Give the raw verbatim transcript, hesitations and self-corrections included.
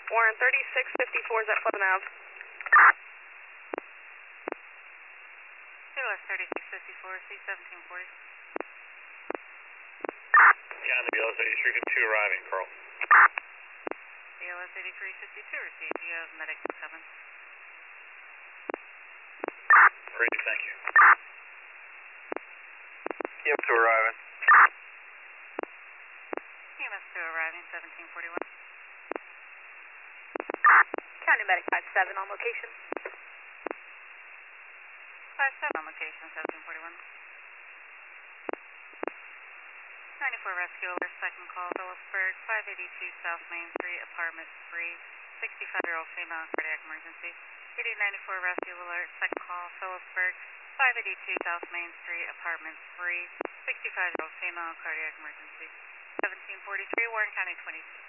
Warren, thirty-six fifty-four is at Pleasant Ave. K O S thirty-six fifty-four, C seventeen forty. Yeah, the B L S eighty-three fifty-two arriving, Carl. B L S eighty-three fifty-two received. You have medic coming. Ready, thank you. E M two arriving. E M S two arriving, seventeen forty-one. County Medic five seven on location. five seven on location, seventeen forty-one. ninety-four rescue alert, second call, Phillipsburg, five eighty-two South Main Street, apartment three, sixty-five-year-old female, cardiac emergency. P D ninety-four rescue alert, second call, Phillipsburg, five eighty-two South Main Street, apartment three, sixty-five-year-old female, cardiac emergency. seventeen forty-three, Warren County twenty-two.